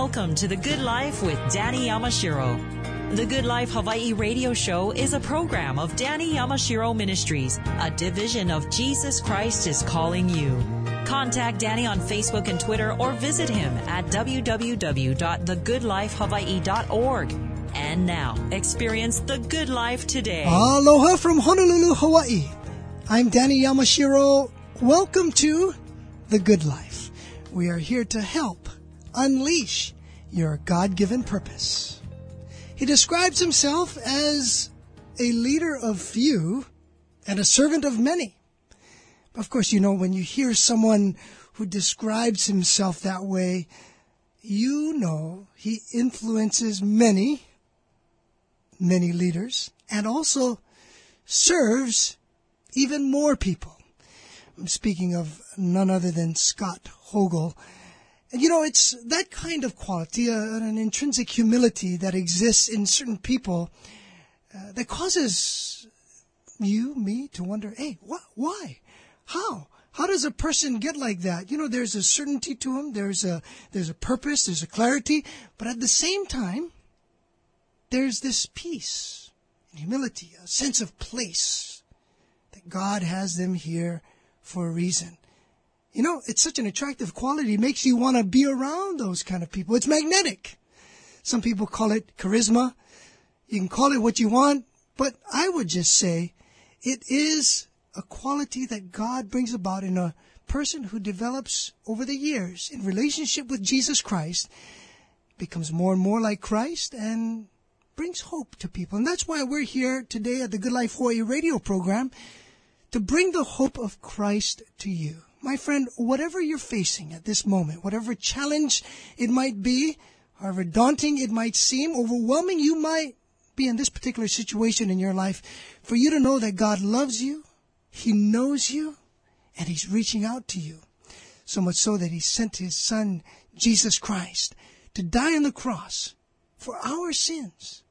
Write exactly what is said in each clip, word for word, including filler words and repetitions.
Welcome to The Good Life with Danny Yamashiro. The Good Life Hawaii radio show is a program of Danny Yamashiro Ministries, a division of Jesus Christ is Calling You. Contact Danny on Facebook and Twitter or visit him at w w w dot the good life hawaii dot org. And now, experience the good life today. Aloha from Honolulu, Hawaii. I'm Danny Yamashiro. Welcome to The Good Life. We are here to help unleash your God-given purpose. He describes himself as a leader of few and a servant of many. Of course, you know, when you hear someone who describes himself that way, you know he influences many, many leaders, and also serves even more people. I'm speaking of none other than Scott Hogel. And you know, it's that kind of quality, uh, an intrinsic humility that exists in certain people uh, that causes you, me, to wonder, hey, wh- why? How? How does a person get like that? You know, there's a certainty to him, there's a, there's a purpose, there's a clarity, but at the same time, there's this peace and humility, a sense of place, that God has them here for a reason. You know, it's such an attractive quality. It makes you want to be around those kind of people. It's magnetic. Some people call it charisma. You can call it what you want, but I would just say it is a quality that God brings about in a person who develops over the years in relationship with Jesus Christ, becomes more and more like Christ, and brings hope to people. And that's why we're here today at the Good Life Hawaii radio program, to bring the hope of Christ to you. My friend, whatever you're facing at this moment, whatever challenge it might be, however daunting it might seem, overwhelming you might be in this particular situation in your life, for you to know that God loves you, He knows you, and He's reaching out to you. So much so that He sent His Son, Jesus Christ, to die on the cross for our sins.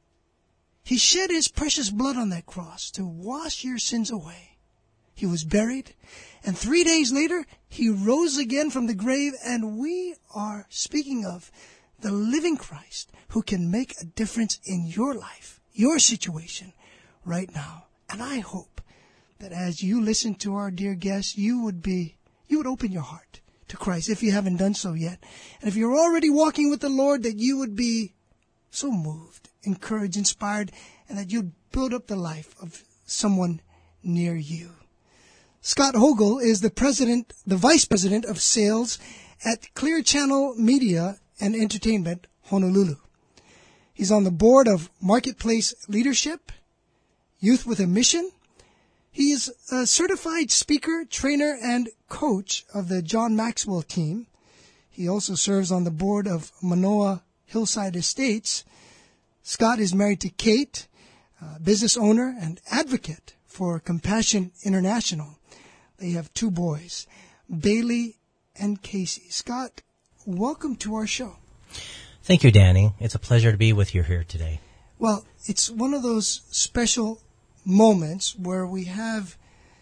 He shed His precious blood on that cross to wash your sins away. He was buried, and three days later, He rose again from the grave, and we are speaking of the living Christ who can make a difference in your life, your situation right now. And I hope that as you listen to our dear guest, you would be, you would open your heart to Christ if you haven't done so yet. And if you're already walking with the Lord, that you would be so moved, encouraged, inspired, and that you'd build up the life of someone near you. Scott Hogel is the president, the vice president of sales at Clear Channel Media and Entertainment, Honolulu. He's on the board of Marketplace Leadership, Youth with a Mission. He is a certified speaker, trainer, and coach of the John Maxwell team. He also serves on the board of Manoa Hillside Estates. Scott is married to Kate, a business owner and advocate for Compassion International. They have two boys, Bailey and Casey. Scott, welcome to our show. Thank you, Danny. It's a pleasure to be with you here today. Well, it's one of those special moments where we have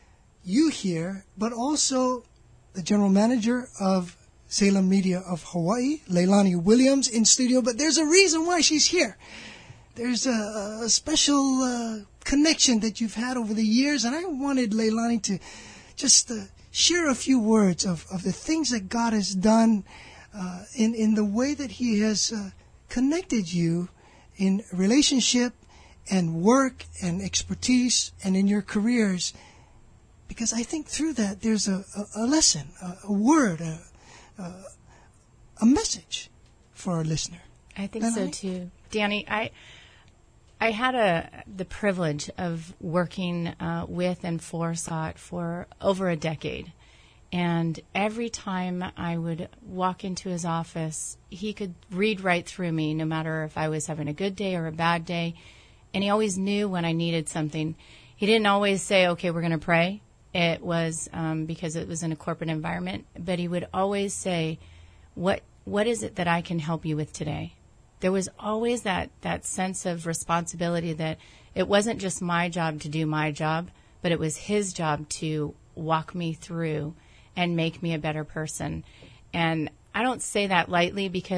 you here, but also the general manager of Salem Media of Hawaii, Leilani Williams, in studio. But there's a reason why she's here. There's a, a special uh, connection that you've had over the years, and I wanted Leilani to just uh, share a few words of, of the things that God has done uh, in, in the way that He has uh, connected you in relationship and work and expertise and in your careers. Because I think through that there's a, a, a lesson, a, a word, a, a, a message for our listener. I think And so I- too. Danny, I I had a the privilege of working uh, with and for Scott for over a decade. And every time I would walk into his office, he could read right through me, no matter if I was having a good day or a bad day. And he always knew when I needed something. He didn't always say, okay, we're going to pray. It was um, because it was in a corporate environment. But he would always say, what what is it that I can help you with today? There was always that, that sense of responsibility that it wasn't just my job to do my job, but it was his job to walk me through and make me a better person. And I don't say that lightly because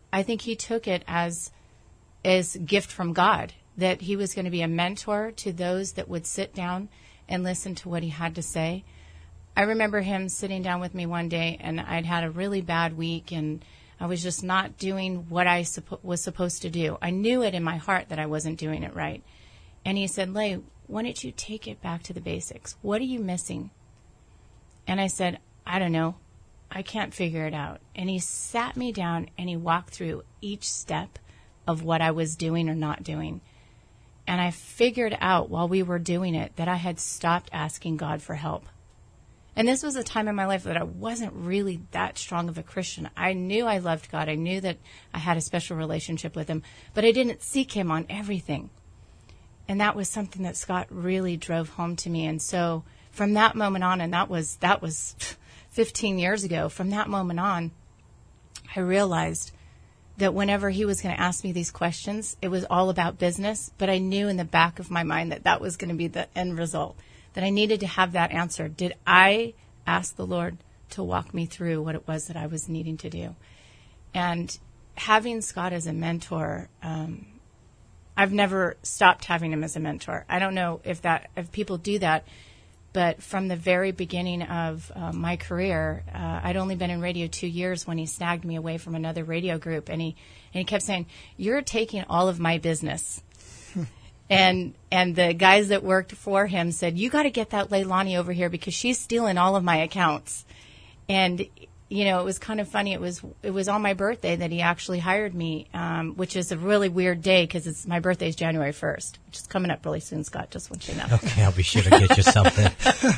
I think he took it as as a gift from God, that he was going to be a mentor to those that would sit down and listen to what he had to say. I remember him sitting down with me one day, and I'd had a really bad week, and I was just not doing what I suppo- was supposed to do. I knew it in my heart that I wasn't doing it right. And he said, Lay, why don't you take it back to the basics? What are you missing? And I said, I don't know. I can't figure it out. And he sat me down and he walked through each step of what I was doing or not doing. And I figured out while we were doing it that I had stopped asking God for help. And this was a time in my life that I wasn't really that strong of a Christian. I knew I loved God. I knew that I had a special relationship with him, but I didn't seek him on everything. And that was something that Scott really drove home to me. And so from that moment on, and that was that was fifteen years ago, from that moment on, I realized that whenever he was going to ask me these questions, it was all about business, but I knew in the back of my mind that that was going to be the end result, that I needed to have that answer. Did I ask the Lord to walk me through what it was that I was needing to do? And having Scott as a mentor, um, I've never stopped having him as a mentor. I don't know if that if people do that, but from the very beginning of uh, my career, uh, I'd only been in radio two years when he snagged me away from another radio group, and he and he kept saying, "You're taking all of my business." and and the guys that worked for him said, "You got to get that Leilani over here because she's stealing all of my accounts." And you know, it was kind of funny. It was it was on my birthday that he actually hired me, um, which is a really weird day because it's my birthday is January first, which is coming up really soon, Scott. Just want you to know. Okay, I'll be sure to get you something.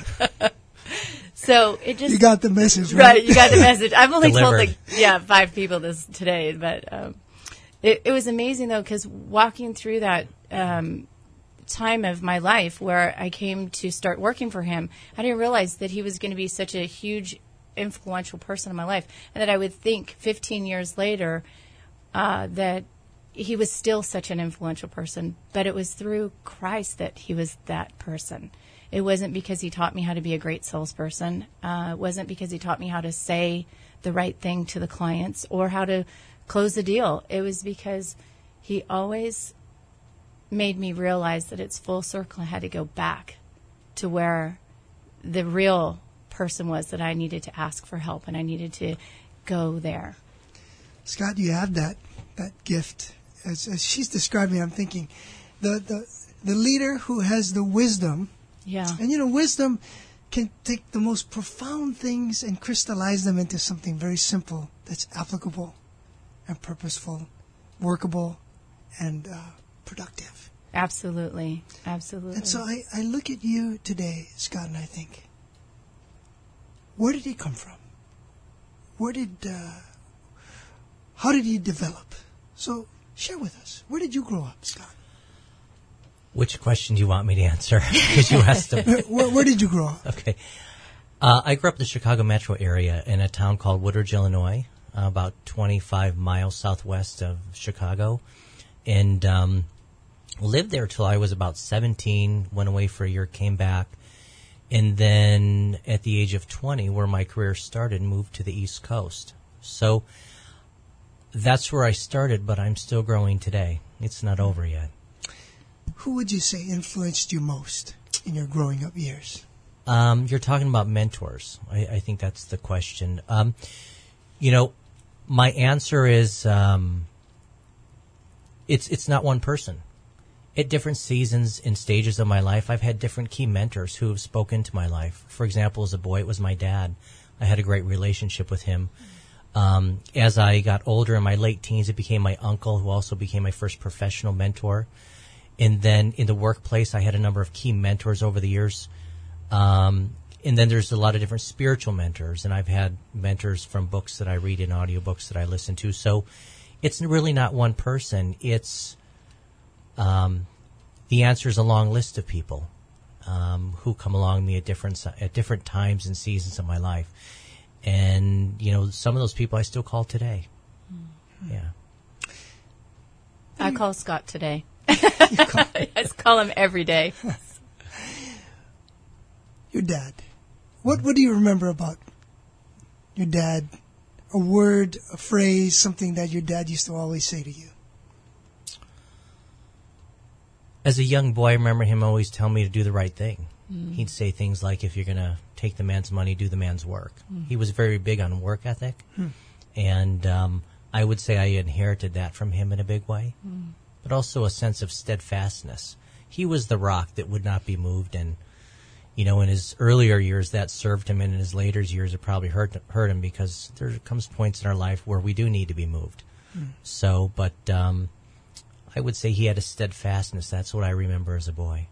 So it just you got the message, right? Right, you got the message. I've only Delivered. told like yeah five people this today, but um, it, it was amazing though because walking through that um, time of my life where I came to start working for him, I didn't realize that he was going to be such a huge influential person in my life, and that I would think fifteen years later uh, that he was still such an influential person, but it was through Christ that he was that person. It wasn't because he taught me how to be a great salesperson. Uh, it wasn't because he taught me how to say the right thing to the clients or how to close the deal. It was because he always made me realize that it's full circle. I had to go back to where the real person was, that I needed to ask for help and I needed to go there. Scott, you have that that gift. As, as she's describing, I'm thinking the, the the leader who has the wisdom. Yeah. And you know, wisdom can take the most profound things and crystallize them into something very simple that's applicable and purposeful, workable, and uh, productive. Absolutely. Absolutely. And so I, I look at you today, Scott, and I think, where did he come from? Where did, uh, how did he develop? So share with us. Where did you grow up, Scott? Which question do you want me to answer? Because you asked them. Where, where did you grow up? Okay. Uh, I grew up in the Chicago metro area in a town called Woodridge, Illinois, uh, about twenty-five miles southwest of Chicago. And um, lived there till I was about seventeen, went away for a year, came back. And then at the age of twenty, where my career started, moved to the East Coast. So that's where I started, but I'm still growing today. It's not over yet. Who would you say influenced you most in your growing up years? Um, you're talking about mentors. I, I think that's the question. Um, you know, my answer is um, it's it's not one person. At different seasons and stages of my life, I've had different key mentors who have spoken to my life. For example, as a boy, it was my dad. I had a great relationship with him. Um, as I got older in my late teens, it became my uncle, who also became my first professional mentor. And then in the workplace, I had a number of key mentors over the years. Um, and then there's a lot of different spiritual mentors, and I've had mentors from books that I read and audiobooks that I listen to. So it's really not one person. It's um, the answer is a long list of people um, who come along me at different at different times and seasons of my life. And, you know, some of those people I still call today. Mm-hmm. Yeah. I call Scott today. I just call him every day. Your dad. What what do you remember about your dad a word, a phrase, something that your dad used to always say to you? As a young boy, I remember him always telling me to do the right thing. Mm. He'd say things like, if you're going to take the man's money, do the man's work. Mm. He was very big on work ethic. Mm. And um, I would say I inherited that from him in a big way, Mm. but also a sense of steadfastness. He was the rock that would not be moved. And, you know, in his earlier years, that served him. And in his later years, it probably hurt, hurt him, because there comes points in our life where we do need to be moved. Mm. So, but um, I would say he had a steadfastness. That's what I remember as a boy.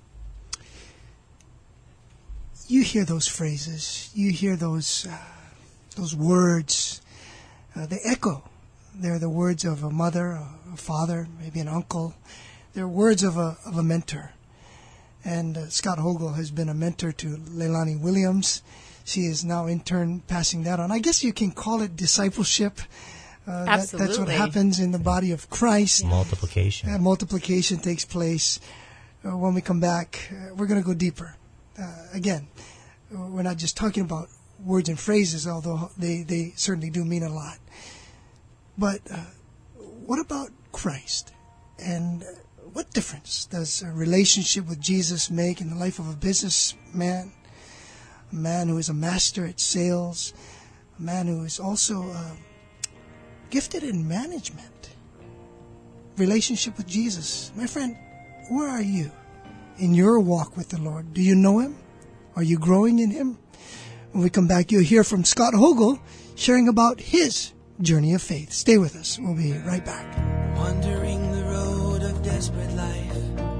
You hear those phrases. You hear those uh, those words. Uh, they echo. They're the words of a mother, a father, maybe an uncle. They're words of a of a mentor. And uh, Scott Hogel has been a mentor to Leilani Williams. She is now in turn passing that on. I guess you can call it discipleship. Uh, that, that's what Absolutely. happens in the body of Christ. Multiplication. Uh, multiplication takes place. Uh, when we come back, uh, we're going to go deeper. Uh, again, uh, we're not just talking about words and phrases, although they, they certainly do mean a lot. But uh, what about Christ? And uh, what difference does a relationship with Jesus make in the life of a businessman, a man who is a master at sales, a man who is also uh, gifted in management? Relationship with Jesus. My friend, where are you in your walk with the Lord? Do you know Him? Are you growing in Him? When we come back, you'll hear from Scott Hogel sharing about his journey of faith. Stay with us. We'll be right back. Wandering the road of desperate life,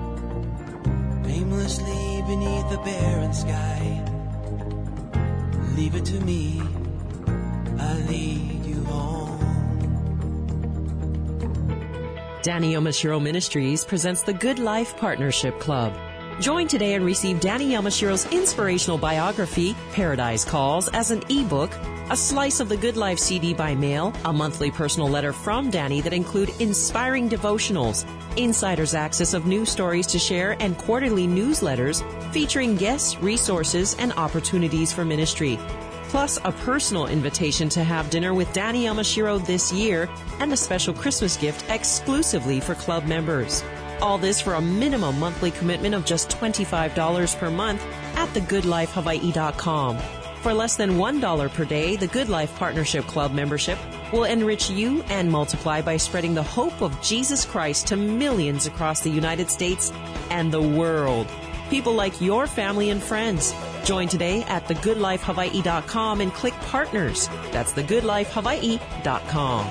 aimlessly beneath a barren sky. Leave it to me, I'll lead you home. Danny Yamashiro Ministries presents the Good Life Partnership Club. Join today and receive Danny Yamashiro's inspirational biography, Paradise Calls, as an ebook, a slice of the Good Life C D by mail, a monthly personal letter from Danny that include inspiring devotionals, insider's access of news stories to share, and quarterly newsletters featuring guests, resources, and opportunities for ministry. Plus a personal invitation to have dinner with Danny Yamashiro this year and a special Christmas gift exclusively for club members. All this for a minimum monthly commitment of just twenty-five dollars per month at the good life hawaii dot com. For less than one dollar per day, the Good Life Partnership Club membership will enrich you and multiply by spreading the hope of Jesus Christ to millions across the United States and the world. People like your family and friends. Join today at the good life hawaii dot com and click Partners. That's the good life hawaii dot com.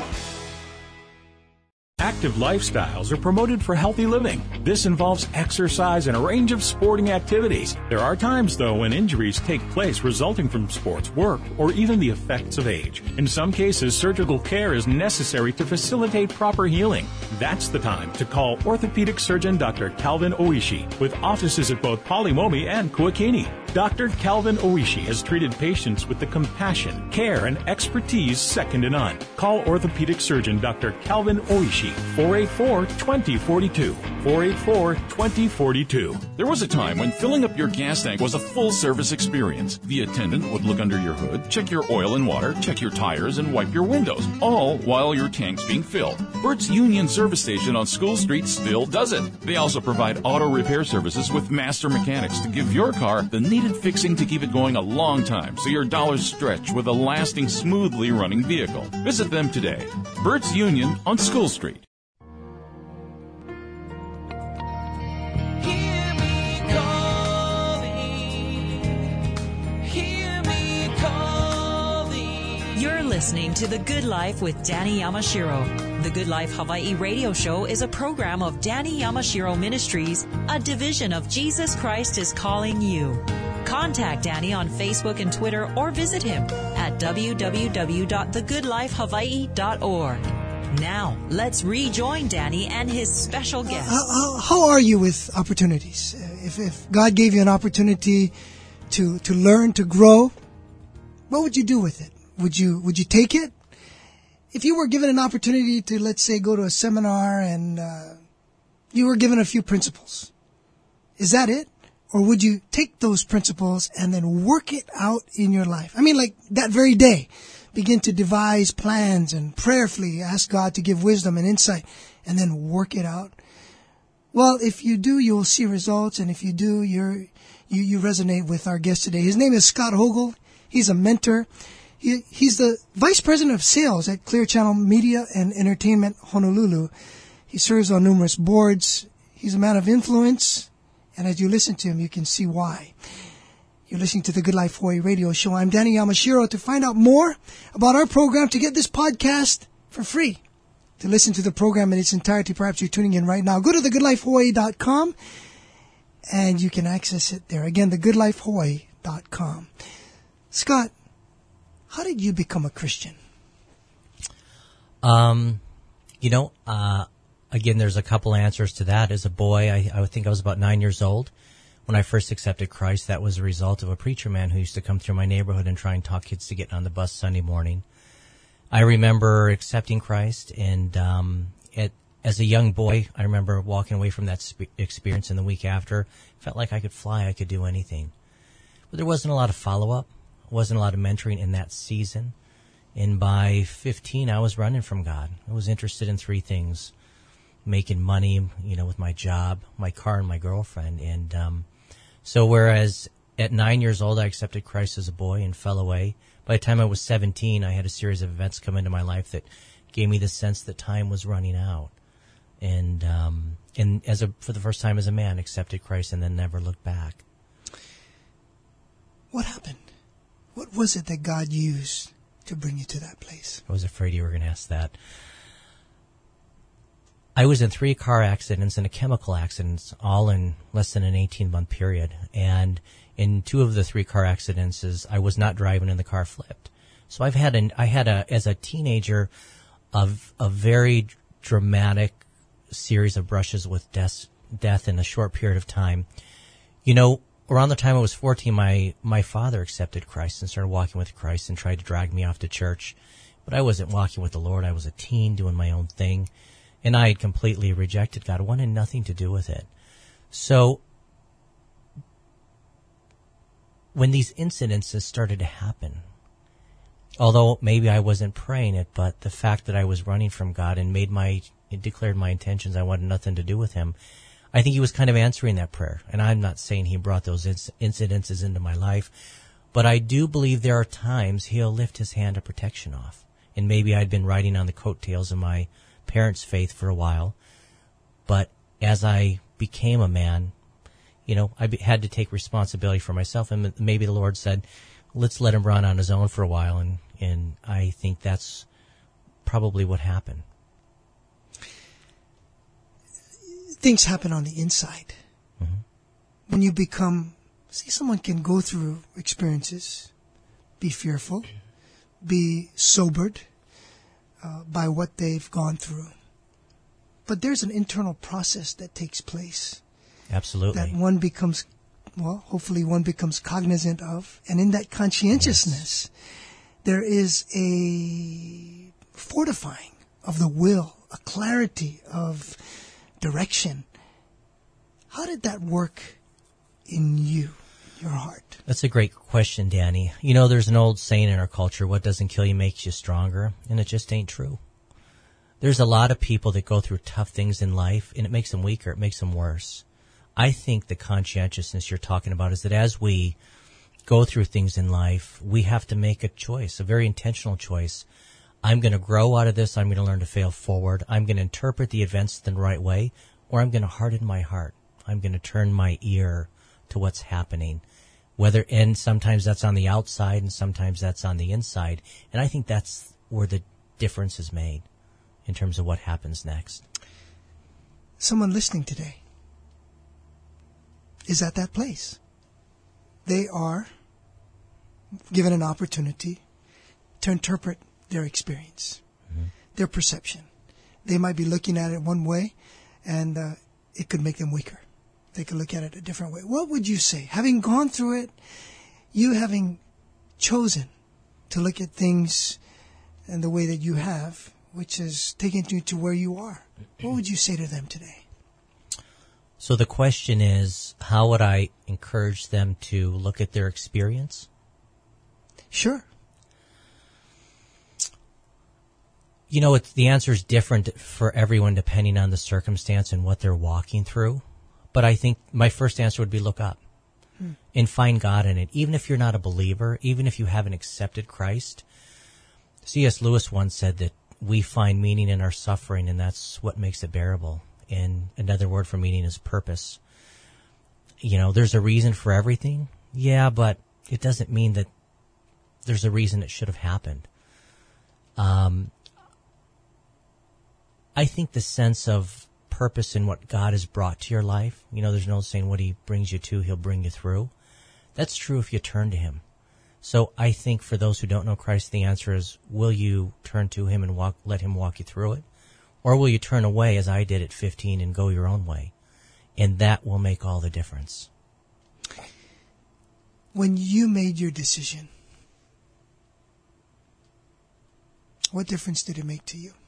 Active lifestyles are promoted for healthy living. This involves exercise and a range of sporting activities. There are times, though, when injuries take place resulting from sports, work, or even the effects of age. In some cases, surgical care is necessary to facilitate proper healing. That's the time to call orthopedic surgeon Doctor Calvin Oishi, with offices at both Polimomi and Kuakini. Doctor Calvin Oishi has treated patients with the compassion, care, and expertise second to none. Call orthopedic surgeon Doctor Calvin Oishi, four eight four, two zero four two, four eight four, two zero four two. There was a time when filling up your gas tank was a full-service experience. The attendant would look under your hood, check your oil and water, check your tires, and wipe your windows, all while your tank's being filled. Burt's Union Service Station on School Street still does it. They also provide auto repair services with master mechanics to give your car the needed fixing to keep it going a long time so your dollars stretch with a lasting, smoothly running vehicle. Visit them today. Burt's Union on School Street. Hear me calling, hear me calling. You're listening to The Good Life with Danny Yamashiro. The Good Life Hawaii radio show is a program of Danny Yamashiro Ministries, a division of Jesus Christ is Calling You. Contact Danny on Facebook and Twitter or visit him at w w w dot the good life hawaii dot org. Now, let's rejoin Danny and his special guest. How, how, how are you with opportunities? Uh, If, if God gave you an opportunity to, to learn, to grow, what would you do with it? Would you, would you take it? If you were given an opportunity to, let's say, go to a seminar and uh, you were given a few principles, is that it? Or would you take those principles and then work it out in your life? I mean, like that very day. begin to devise plans and prayerfully ask God to give wisdom and insight and then work it out? Well, if you do, you'll see results. And if you do, you're, you, you resonate with our guest today. His name is Scott Hogel. He's a mentor. He, he's the Vice President of Sales at Clear Channel Media and Entertainment, Honolulu. He serves on numerous boards. He's a man of influence. And as you listen to him, you can see why. You're listening to the Good Life Hawaii radio show. I'm Danny Yamashiro. To find out more about our program, to get this podcast for free, to listen to the program in its entirety, perhaps you're tuning in right now, go to the good life hawaii dot com and you can access it there. Again, the good life hawaii dot com. Scott, how did you become a Christian? Um, you know, uh, again, there's a couple answers to that. As a boy, I, I think I was about nine years old. When I first accepted Christ, that was a result of a preacher man who used to come through my neighborhood and try and talk kids to get on the bus Sunday morning. I remember accepting Christ, and um, at, as a young boy, I remember walking away from that sp- experience, and the week after, felt like I could fly, I could do anything. But there wasn't a lot of follow-up, wasn't a lot of mentoring in that season. And by fifteen, I was running from God. I was interested in three things: making money, you know, with my job, my car, and my girlfriend. And um, so whereas at nine years old I accepted Christ as a boy and fell away, by the time I was seventeen, I had a series of events come into my life that gave me the sense that time was running out. And um, and as a for the first time as a man, accepted Christ and then never looked back. What happened? What was it that God used to bring you to that place? I was afraid you were going to ask that. I was in three car accidents and a chemical accident, all in less than an eighteen-month period. And in two of the three car accidents, I was not driving and the car flipped. So I've had an, I had a, as a teenager, a, a very dramatic series of brushes with death, death in a short period of time. You know, around the time I was fourteen, my, my father accepted Christ and started walking with Christ and tried to drag me off to church. But I wasn't walking with the Lord. I was a teen doing my own thing. And I had completely rejected God. I wanted nothing to do with it. So when these incidences started to happen, although maybe I wasn't praying it, but the fact that I was running from God and made my declared my intentions, I wanted nothing to do with him, I think he was kind of answering that prayer. And I'm not saying he brought those inc- incidences into my life, but I do believe there are times he'll lift his hand of protection off. And maybe I'd been riding on the coattails of my parents' faith for a while, but as I became a man, you know, I be, had to take responsibility for myself, and maybe the Lord said, let's let him run on his own for a while, and, and I think that's probably what happened. Things happen on the inside. Mm-hmm. When you become, see, someone can go through experiences, be fearful, be sobered, Uh, by what they've gone through. But there's an internal process that takes place. Absolutely. That one becomes, well, hopefully one becomes cognizant of. And in that conscientiousness, yes, there is a fortifying of the will, a clarity of direction. How did that work in you, your heart? That's a great question, Danny. You know, there's an old saying in our culture, what doesn't kill you makes you stronger, and it just ain't true. There's a lot of people that go through tough things in life, and it makes them weaker, it makes them worse. I think the conscientiousness you're talking about is that as we go through things in life, we have to make a choice, a very intentional choice. I'm going to grow out of this, I'm going to learn to fail forward, I'm going to interpret the events the right way, or I'm going to harden my heart. I'm going to turn my ear to what's happening. Whether, and sometimes that's on the outside and sometimes that's on the inside. And I think that's where the difference is made in terms of what happens next. Someone listening today is at that place. They are given an opportunity to interpret their experience, mm-hmm. their perception. They might be looking at it one way, and uh, it could make them weaker. They could look at it a different way. What would you say? Having gone through it, you having chosen to look at things in the way that you have, which has taken you to where you are, what would you say to them today? So the question is, how would I encourage them to look at their experience? Sure. You know, it's, the answer is different for everyone depending on the circumstance and what they're walking through. But I think my first answer would be look up hmm. and find God in it. Even if you're not a believer, even if you haven't accepted Christ. C S Lewis once said that we find meaning in our suffering, and that's what makes it bearable. And another word for meaning is purpose. You know, there's a reason for everything. Yeah, but it doesn't mean that there's a reason it should have happened. Um, I think the sense of purpose in what God has brought to your life, you know, there's an old saying, what he brings you to, he'll bring you through. That's true if you turn to him. So I think for those who don't know Christ, the answer is, will you turn to him and walk, let him walk you through it? Or will you turn away, as I did at fifteen, and go your own way? And that will make all the difference. When you made your decision, what difference did it make to you?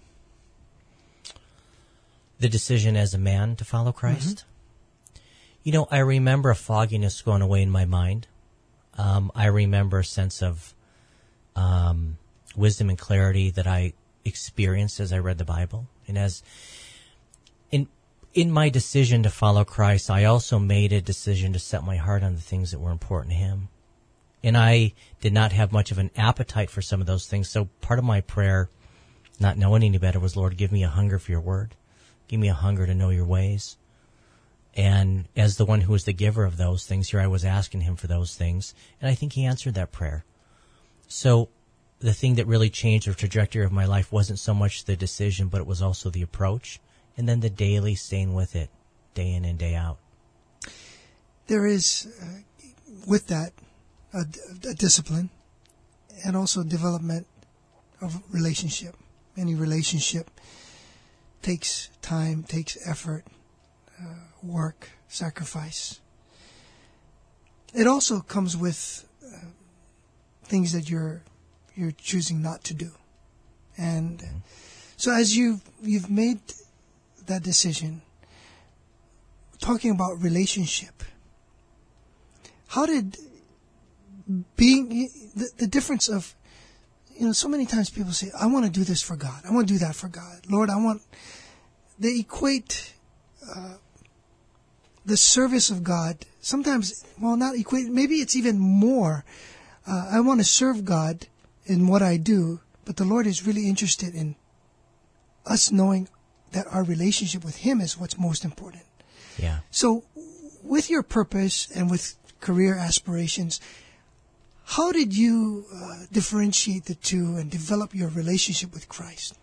The decision as a man to follow Christ? Mm-hmm. You know, I remember a fogginess going away in my mind. Um, I remember a sense of um, wisdom and clarity that I experienced as I read the Bible. And as in in my decision to follow Christ, I also made a decision to set my heart on the things that were important to him. And I did not have much of an appetite for some of those things. So part of my prayer, not knowing any better, was, Lord, give me a hunger for your word. Give me a hunger to know your ways. And as the one who was the giver of those things, here I was asking him for those things. And I think he answered that prayer. So the thing that really changed the trajectory of my life wasn't so much the decision, but it was also the approach. And then the daily staying with it, day in and day out. There is, uh, with that, a, a discipline and also development of relationship. Any relationship takes time, takes effort, uh, work, sacrifice. It also comes with uh, things that you're you're choosing not to do. And mm-hmm. so as you've, you've made that decision, talking about relationship, how did being, the, the difference of, you know, so many times people say, I want to do this for God. I want to do that for God. Lord, I want, they equate uh, the service of God, sometimes, well, not equate, maybe it's even more. Uh, I want to serve God in what I do, but the Lord is really interested in us knowing that our relationship with him is what's most important. Yeah. So with your purpose and with career aspirations, how did you uh, differentiate the two and develop your relationship with Christ?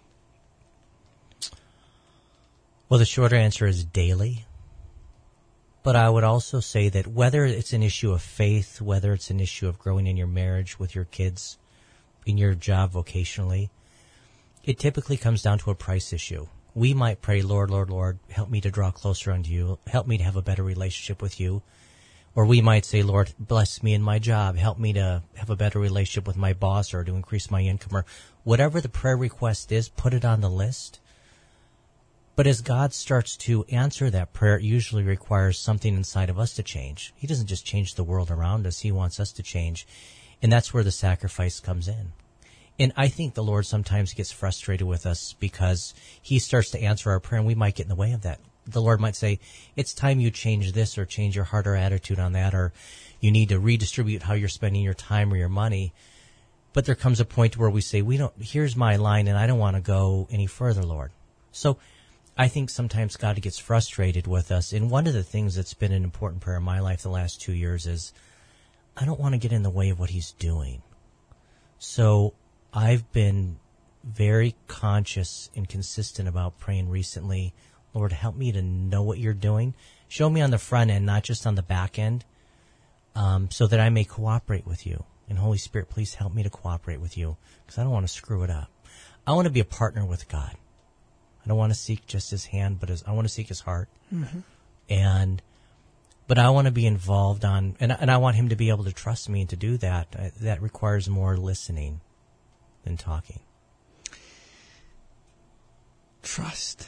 Well, the shorter answer is daily. But I would also say that whether it's an issue of faith, whether it's an issue of growing in your marriage with your kids, in your job vocationally, it typically comes down to a price issue. We might pray, Lord, Lord, Lord, help me to draw closer unto you. Help me to have a better relationship with you. Or we might say, Lord, bless me in my job. Help me to have a better relationship with my boss or to increase my income. Or whatever the prayer request is, put it on the list. But as God starts to answer that prayer, it usually requires something inside of us to change. He doesn't just change the world around us. He wants us to change. And that's where the sacrifice comes in. And I think the Lord sometimes gets frustrated with us because he starts to answer our prayer and we might get in the way of that. The Lord might say, it's time you change this or change your heart or attitude on that, or you need to redistribute how you're spending your time or your money. But there comes a point where we say, we don't, here's my line and I don't want to go any further, Lord. So I think sometimes God gets frustrated with us. And one of the things that's been an important prayer in my life the last two years is I don't want to get in the way of what he's doing. So I've been very conscious and consistent about praying recently, Lord, help me to know what you're doing. Show me on the front end, not just on the back end, um, so that I may cooperate with you. And Holy Spirit, please help me to cooperate with you because I don't want to screw it up. I want to be a partner with God. I don't want to seek just his hand, but his, I want to seek his heart. Mm-hmm. And But I want to be involved on, and, and I want him to be able to trust me and to do that. I, that requires more listening than talking. Trust.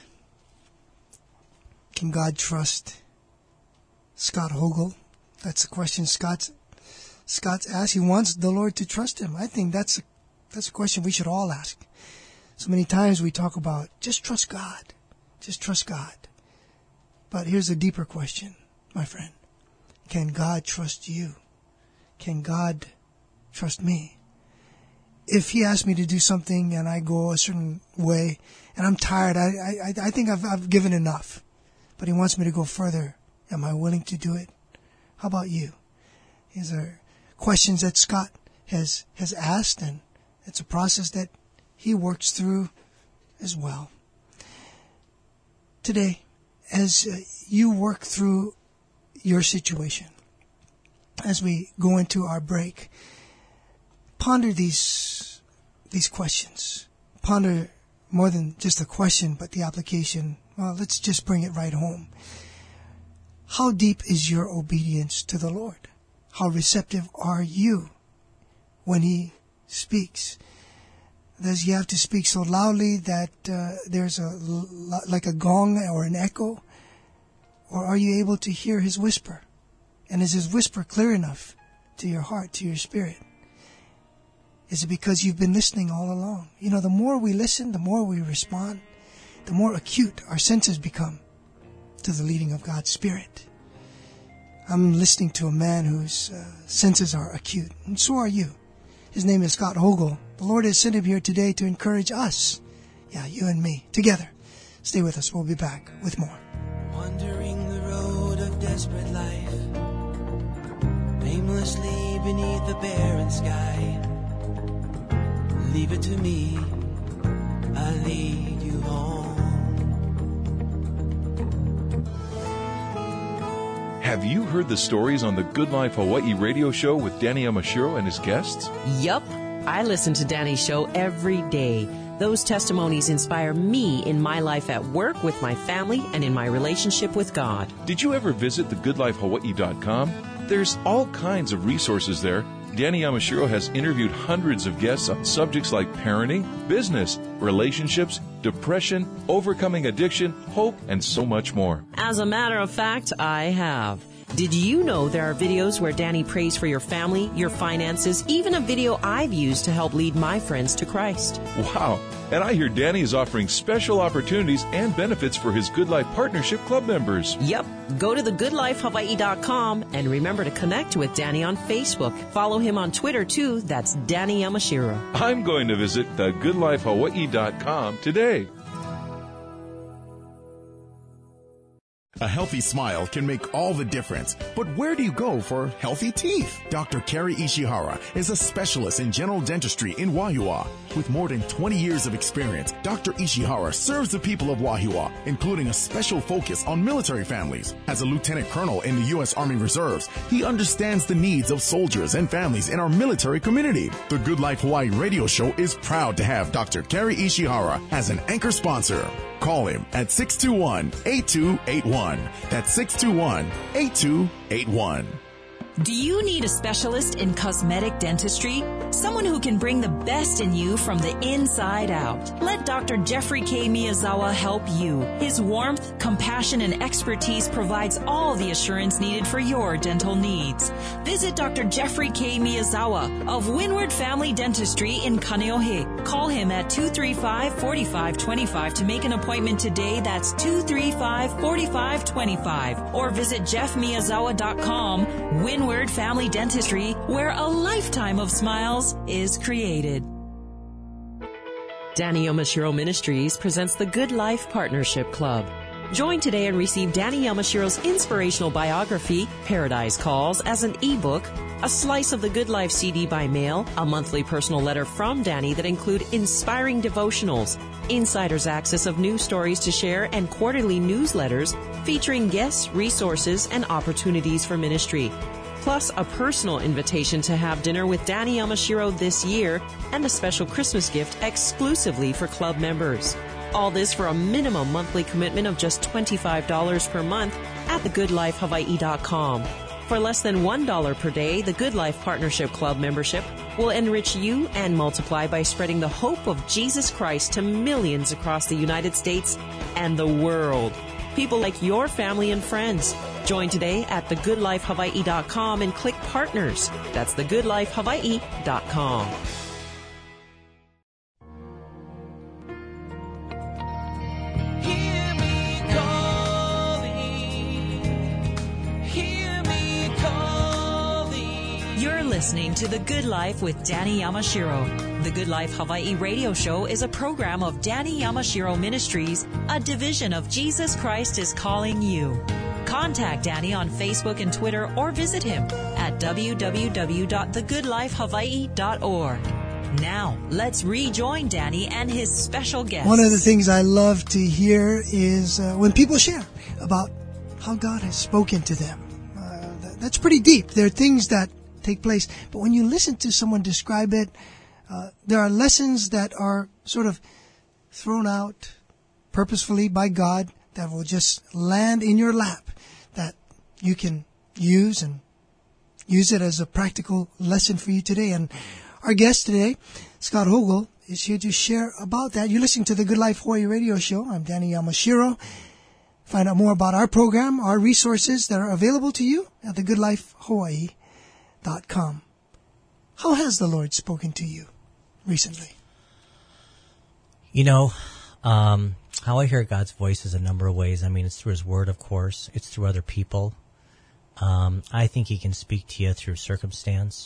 Can God trust Scott Hogel? That's a question Scott's Scott's asked. He wants the Lord to trust him. I think that's a, that's a question we should all ask. So many times we talk about just trust God. Just trust God. But here's a deeper question, my friend. Can God trust you? Can God trust me? If He asks me to do something and I go a certain way and I'm tired, I, I, I think I've, I've given enough. But He wants me to go further. Am I willing to do it? How about you? These are questions that Scott has, has asked, and it's a process that he works through as well. Today, as uh, you work through your situation, as we go into our break, ponder these these questions. Ponder more than just the question, but the application. Well, let's just bring it right home. How deep is your obedience to the Lord? How receptive are you when He speaks? Does He have to speak so loudly that uh, there's a like a gong or an echo? Or are you able to hear His whisper? And is His whisper clear enough to your heart, to your spirit? Is it because you've been listening all along? You know, the more we listen, the more we respond, the more acute our senses become to the leading of God's Spirit. I'm listening to a man whose uh, senses are acute, and so are you. His name is Scott Hogel. The Lord has sent him here today to encourage us. Yeah, you and me, together. Stay with us. We'll be back with more. Wandering the road of desperate life, aimlessly beneath the barren sky. Leave it to me, I'll lead you home. Have you heard the stories on the Good Life Hawaii radio show with Danny Yamashiro and his guests? Yup. I listen to Danny's show every day. Those testimonies inspire me in my life at work, with my family, and in my relationship with God. Did you ever visit the good life hawaii dot com? There's all kinds of resources there. Danny Yamashiro has interviewed hundreds of guests on subjects like parenting, business, relationships, depression, overcoming addiction, hope, and so much more. As a matter of fact, I have. Did you know there are videos where Danny prays for your family, your finances, even a video I've used to help lead my friends to Christ? Wow. And I hear Danny is offering special opportunities and benefits for his Good Life Partnership Club members. Yep. Go to the good life hawaii dot com and remember to connect with Danny on Facebook. Follow him on Twitter, too. That's Danny Yamashiro. I'm going to visit the good life hawaii dot com today. A healthy smile can make all the difference. But where do you go for healthy teeth? Doctor Kerry Ishihara is a specialist in general dentistry in Wahiawa. With more than twenty years of experience, Doctor Ishihara serves the people of Wahiawa, including a special focus on military families. As a lieutenant colonel in the U S Army Reserves, he understands the needs of soldiers and families in our military community. The Good Life Hawaii radio show is proud to have Doctor Kerry Ishihara as an anchor sponsor. Call him at six two one, eight two eight one. That's six two one, eight two eight one. Do you need a specialist in cosmetic dentistry? Someone who can bring the best in you from the inside out. Let Doctor Jeffrey K. Miyazawa help you. His warmth, compassion, and expertise provides all the assurance needed for your dental needs. Visit Doctor Jeffrey K. Miyazawa of Windward Family Dentistry in Kaneohe. Call him at two three five, four five two five to make an appointment today. That's two three five, four five two five. Or visit jeff miyazawa dot com. Windward Family Dentistry, where a lifetime of smiles is created. Danny Yamashiro Ministries presents the Good Life Partnership Club. Join today and receive Danny Yamashiro's inspirational biography, Paradise Calls, as an ebook, a slice of the Good Life C D by mail, a monthly personal letter from Danny that include inspiring devotionals, insider's access of news stories to share, and quarterly newsletters featuring guests, resources, and opportunities for ministry. Plus a personal invitation to have dinner with Danny Yamashiro this year and a special Christmas gift exclusively for club members. All this for a minimum monthly commitment of just twenty-five dollars per month at the good life hawaii dot com. For less than one dollar per day, the Good Life Partnership Club membership will enrich you and multiply by spreading the hope of Jesus Christ to millions across the United States and the world. People like your family and friends. Join today at the good life hawaii dot com and click Partners. That's the good life hawaii dot com. listening to The Good Life with Danny Yamashiro. The Good Life Hawaii radio show is a program of Danny Yamashiro Ministries, a division of Jesus Christ is Calling You. Contact Danny on Facebook and Twitter or visit him at w w w dot the good life hawaii dot org. Now, let's rejoin Danny and his special guest. One of the things I love to hear is uh, when people share about how God has spoken to them. Uh, that, that's pretty deep. There are things that take place. But when you listen to someone describe it, uh, there are lessons that are sort of thrown out purposefully by God that will just land in your lap that you can use and use it as a practical lesson for you today. And our guest today, Scott Hogel, is here to share about that. You're listening to the Good Life Hawaii radio show. I'm Danny Yamashiro. Find out more about our program, our resources that are available to you at the good life hawaii dot com. How has the Lord spoken to you recently? You know, um, how I hear God's voice is a number of ways. I mean, it's through His Word, of course. It's through other people. Um, I think He can speak to you through circumstance.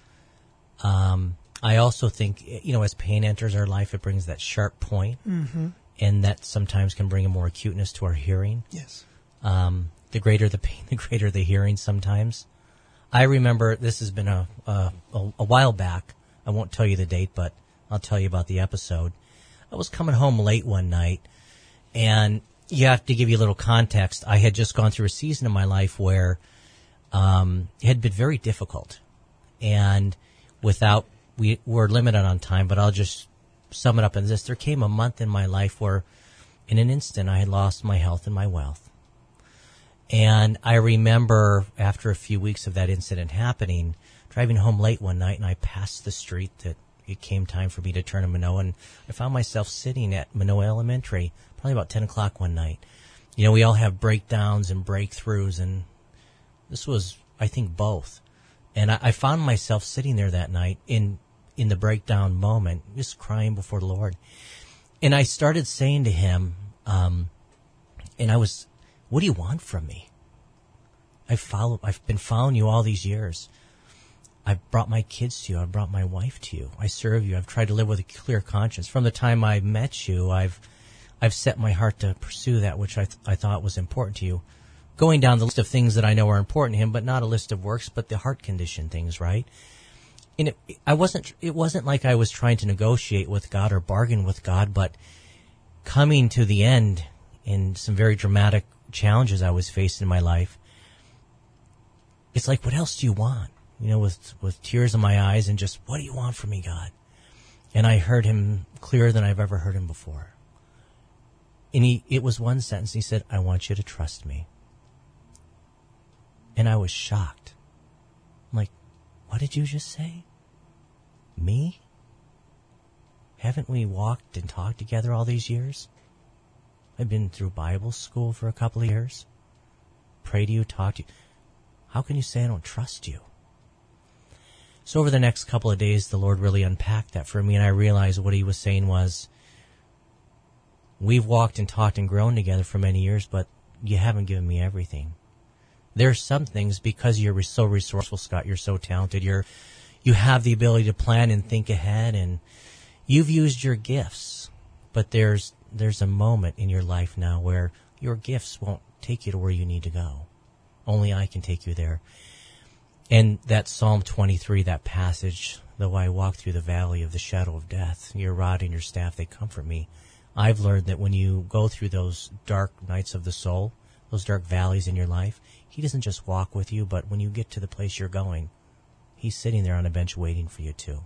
Um, I also think, you know, as pain enters our life, it brings that sharp point, Mm-hmm. and that sometimes can bring a more acuteness to our hearing. Yes. Um, the greater the pain, the greater the hearing sometimes. I remember, this has been a, a, a while back. I won't tell you the date, but I'll tell you about the episode. I was coming home late one night, and you have to give you a little context. I had just gone through a season of my life where um, it had been very difficult. And without, we were limited on time, but I'll just sum it up in this. There came a month in my life where, in an instant, I had lost my health and my wealth. And I remember, after a few weeks of that incident happening, driving home late one night, and I passed the street that it came time for me to turn to Manoa, and I found myself sitting at Manoa Elementary, probably about ten o'clock one night. You know, we all have breakdowns and breakthroughs, and this was, I think, both. And I, I found myself sitting there that night in in the breakdown moment, just crying before the Lord. And I started saying to Him, um, and I was, what do you want from me? I follow, I've been following you all these years. I've brought my kids to you. I've brought my wife to you. I serve you. I've tried to live with a clear conscience. From the time I met you, I've I've set my heart to pursue that which I th- I thought was important to you. Going down the list of things that I know are important to Him, but not a list of works, but the heart condition things, right? And it, I wasn't. It wasn't like I was trying to negotiate with God or bargain with God, but coming to the end in some very dramatic challenges I was facing in my life, it's like, what else do you want? You know, with with tears in my eyes and just, what do you want from me, God? And I heard Him clearer than I've ever heard Him before. And he, it was one sentence. He said, I want you to trust me. And I was shocked. I'm like, what did you just say? Me? Haven't we walked and talked together all these years? I've been through Bible school for a couple of years. Pray to you, talk to you. How can you say I don't trust you? So over the next couple of days, the Lord really unpacked that for me, and I realized what He was saying was, we've walked and talked and grown together for many years, but you haven't given me everything. There are some things, because you're so resourceful, Scott, you're so talented, you're, you have the ability to plan and think ahead, and you've used your gifts, but there's there's a moment in your life now where your gifts won't take you to where you need to go. Only I can take you there. And that Psalm twenty-three, that passage, though I walk through the valley of the shadow of death, your rod and your staff, they comfort me. I've learned that when you go through those dark nights of the soul, those dark valleys in your life, He doesn't just walk with you, but when you get to the place you're going, He's sitting there on a bench waiting for you too.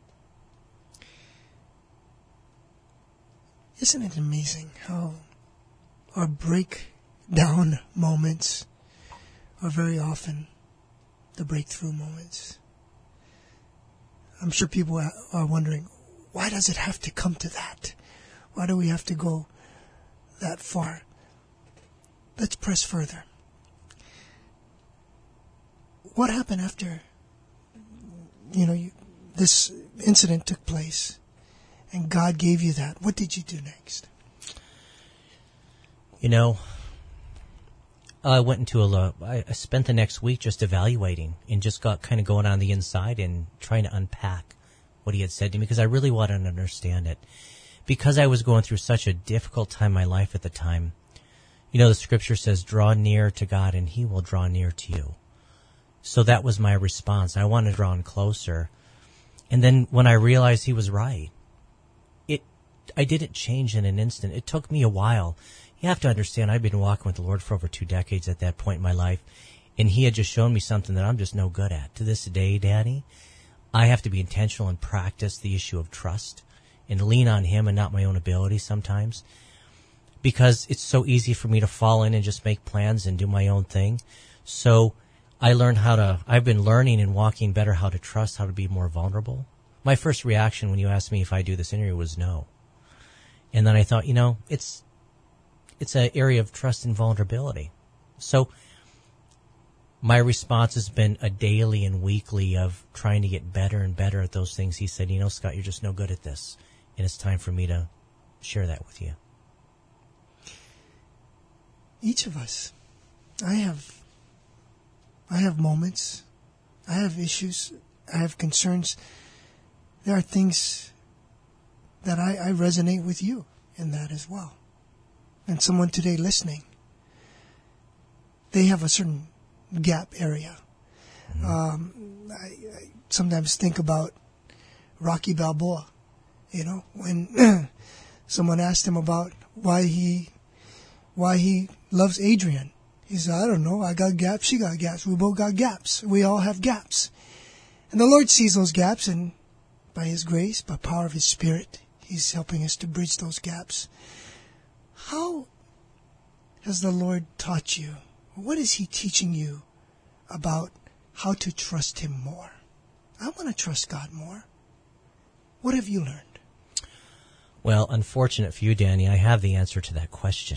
Isn't it amazing how our breakdown moments are very often the breakthrough moments? I'm sure people are wondering, why does it have to come to that? Why do we have to go that far? Let's press further. What happened after, you know, you, this incident took place and God gave you that? What did you do next? You know, I went into a, lo- I I spent the next week just evaluating and just got kind of going on the inside and trying to unpack what he had said to me because I really wanted to understand it. Because I was going through such a difficult time in my life at the time, you know, the scripture says, draw near to God and he will draw near to you. So that was my response. I wanted to draw in closer. And then when I realized he was right, it, I didn't change in an instant. It took me a while. You have to understand, I've been walking with the Lord for over two decades at that point in my life, and he had just shown me something that I'm just no good at. To this day, Daddy, I have to be intentional and practice the issue of trust and lean on him and not my own ability sometimes, because it's so easy for me to fall in and just make plans and do my own thing. So I learned how to, I've been learning and walking better how to trust, how to be more vulnerable. My first reaction when you asked me if I do this interview was no. And then I thought, you know, it's, it's an area of trust and vulnerability. So my response has been a daily and weekly of trying to get better and better at those things. He said, you know, Scott, you're just no good at this. And it's time for me to share that with you. Each of us, I have, I have moments, I have issues, I have concerns. There are things that I, I resonate with you in that as well. And someone today listening, they have a certain gap area. Mm-hmm. Um, I, I sometimes think about Rocky Balboa, you know, when someone asked him about why he, why he loves Adrian. He said, I don't know, I got gaps, she got gaps, we both got gaps, we all have gaps. And the Lord sees those gaps, and by His grace, by power of His Spirit, He's helping us to bridge those gaps. How has the Lord taught you? What is He teaching you about how to trust Him more? I want to trust God more. What have you learned? Well, unfortunate for you, Danny, I have the answer to that question.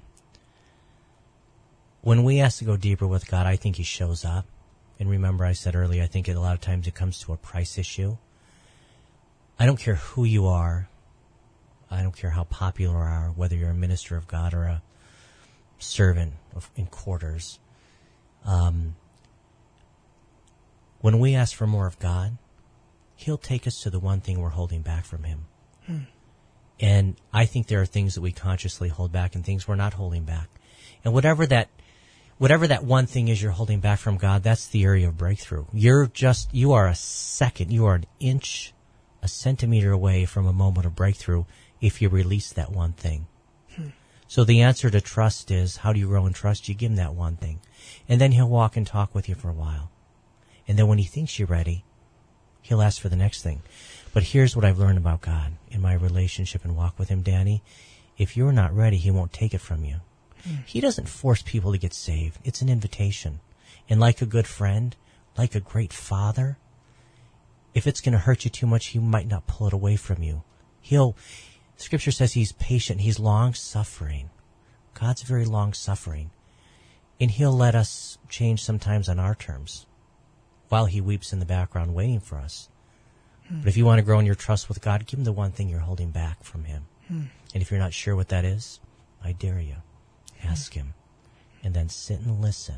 When we ask to go deeper with God, I think He shows up. And remember, I said earlier, I think a lot of times it comes to a price issue. I don't care who you are. I don't care how popular you are, whether you're a minister of God or a servant of, in quarters. Um, when we ask for more of God, He'll take us to the one thing we're holding back from Him. Hmm. And I think there are things that we consciously hold back and things we're not holding back. And whatever that whatever that one thing is you're holding back from God, that's the area of breakthrough. You're just, you are a second, you are an inch, a centimeter away from a moment of breakthrough if you release that one thing. Hmm. So the answer to trust is, how do you grow in trust? You give Him that one thing. And then He'll walk and talk with you for a while. And then when He thinks you're ready, He'll ask for the next thing. But here's what I've learned about God in my relationship and walk with Him, Danny. If you're not ready, He won't take it from you. Hmm. He doesn't force people to get saved. It's an invitation. And like a good friend, like a great father, if it's going to hurt you too much, He might not pull it away from you. He'll, Scripture says He's patient. He's long-suffering. God's very long-suffering. And He'll let us change sometimes on our terms while He weeps in the background waiting for us. Hmm. But if you want to grow in your trust with God, give Him the one thing you're holding back from Him. Hmm. And if you're not sure what that is, I dare you. Ask Him. And then sit and listen.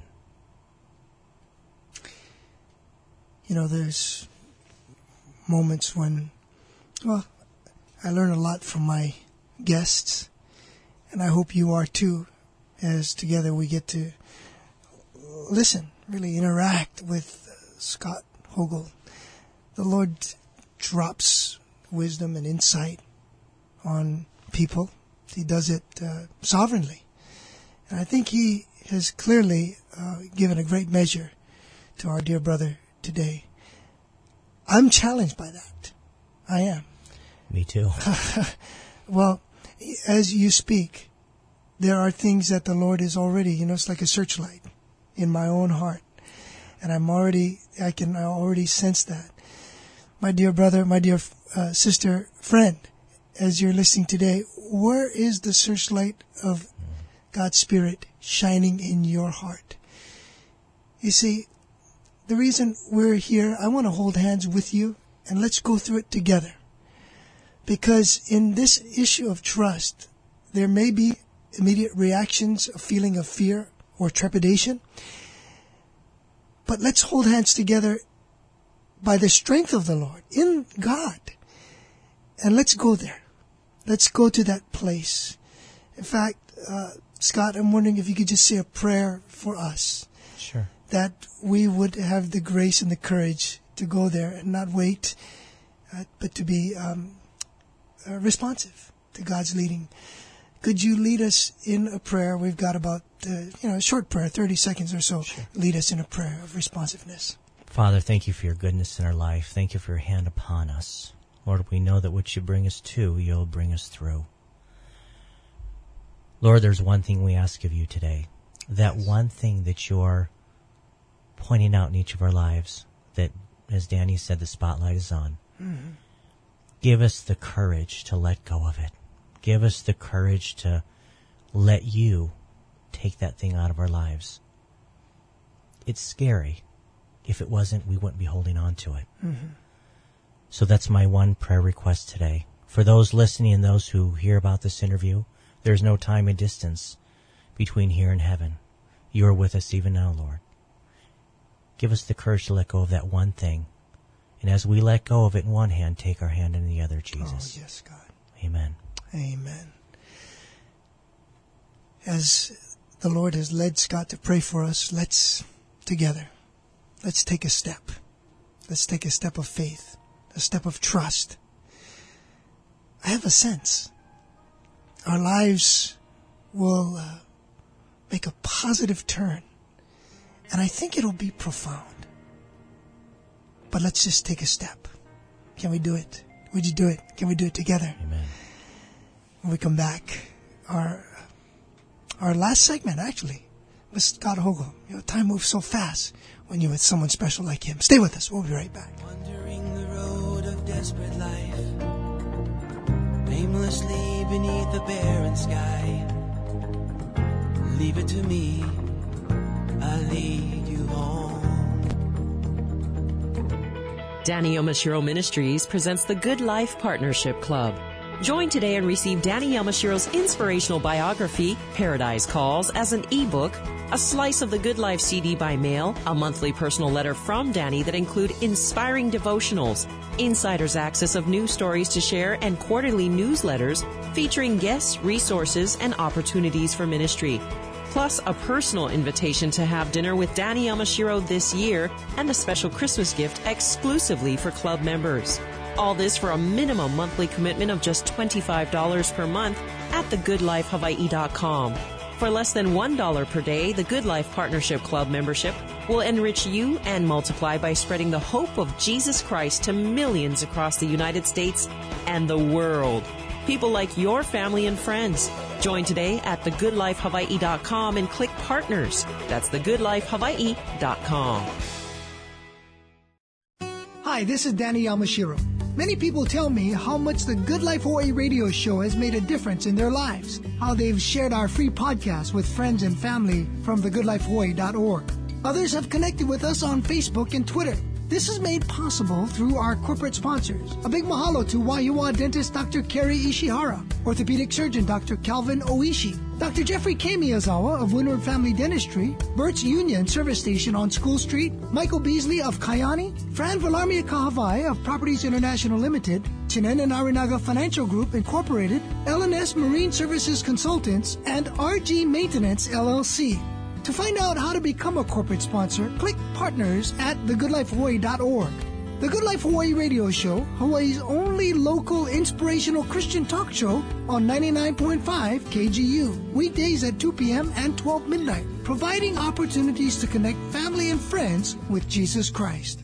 You know, there's moments when, well, I learn a lot from my guests, and I hope you are too, as together we get to listen, really interact with Scott Hogel. The Lord drops wisdom and insight on people. He does it uh, sovereignly. And I think He has clearly uh, given a great measure to our dear brother today. I'm challenged by that. I am. Me too. Well, as you speak, there are things that the Lord is already, you know, it's like a searchlight in my own heart. And I'm already, I can I already sense that. My dear brother, my dear uh, sister, friend, as you're listening today, where is the searchlight of God's Spirit shining in your heart? You see, the reason we're here, I want to hold hands with you and let's go through it together. Because in this issue of trust, there may be immediate reactions, a feeling of fear or trepidation. But let's hold hands together by the strength of the Lord in God. And let's go there. Let's go to that place. In fact, uh, Scott, I'm wondering if you could just say a prayer for us. Sure. That we would have the grace and the courage to go there and not wait, uh, but to be um, uh, responsive to God's leading. Could you lead us in a prayer? We've got about, uh, you know, a short prayer, thirty seconds or so. Sure. Lead us in a prayer of responsiveness. Father, thank you for your goodness in our life. Thank you for your hand upon us. Lord, we know that what you bring us to, you'll bring us through. Lord, there's one thing we ask of you today. That yes. one thing that you're pointing out in each of our lives, that, as Danny said, the spotlight is on. Mm-hmm. Give us the courage to let go of it. Give us the courage to let you take that thing out of our lives. It's scary. If it wasn't, we wouldn't be holding on to it. Mm-hmm. So that's my one prayer request today. For those listening and those who hear about this interview, there's no time and distance between here and heaven. You are with us even now, Lord. Give us the courage to let go of that one thing. And as we let go of it in one hand, take our hand in the other, Jesus. Oh, yes, God. Amen. Amen. As the Lord has led Scott to pray for us, let's, together, let's take a step. Let's take a step of faith, a step of trust. I have a sense our lives will uh, make a positive turn. And I think it'll be profound. But let's just take a step. Can we do it? Would you do it? Can we do it together? Amen. When we come back, our our last segment, actually, with Scott Hogel. You know, time moves so fast when you're with someone special like him. Stay with us. We'll be right back. Wandering the road of desperate life, aimlessly beneath a barren sky. Leave it to me, I'll lead you home. Danny Yamashiro Ministries presents the Good Life Partnership Club. Join today and receive Danny Yamashiro's inspirational biography, Paradise Calls, as an ebook, a slice of the Good Life C D by mail, a monthly personal letter from Danny that include inspiring devotionals, insider's access of news stories to share, and quarterly newsletters featuring guests, resources, and opportunities for ministry. Plus a personal invitation to have dinner with Danny Yamashiro this year and a special Christmas gift exclusively for club members. All this for a minimum monthly commitment of just twenty-five dollars per month at the good life hawaii dot com. For less than one dollar per day, the Good Life Partnership Club membership will enrich you and multiply by spreading the hope of Jesus Christ to millions across the United States and the world. People like your family and friends. Join today at the good life hawaii dot com and click Partners. That's the good life hawaii dot com. Hi, this is Danny Yamashiro. Many people tell me how much the Good Life Hawaii radio show has made a difference in their lives, how they've shared our free podcast with friends and family from the good life hawaii dot org. Others have connected with us on Facebook and Twitter. This is made possible through our corporate sponsors. A big mahalo to Waiua dentist Doctor Kerry Ishihara, orthopedic surgeon Doctor Calvin Oishi, Doctor Jeffrey K. Miyazawa of Windward Family Dentistry, Burt's Union Service Station on School Street, Michael Beasley of Kayani, Fran Villarmia Kahavai of Properties International Limited, Chinen and Arinaga Financial Group Incorporated, L and S Marine Services Consultants, and R G Maintenance L L C. To find out how to become a corporate sponsor, click Partners at the good life hawaii dot org. The Good Life Hawaii radio show, Hawaii's only local inspirational Christian talk show on ninety-nine point five K G U, weekdays at two p.m. and twelve midnight, providing opportunities to connect family and friends with Jesus Christ.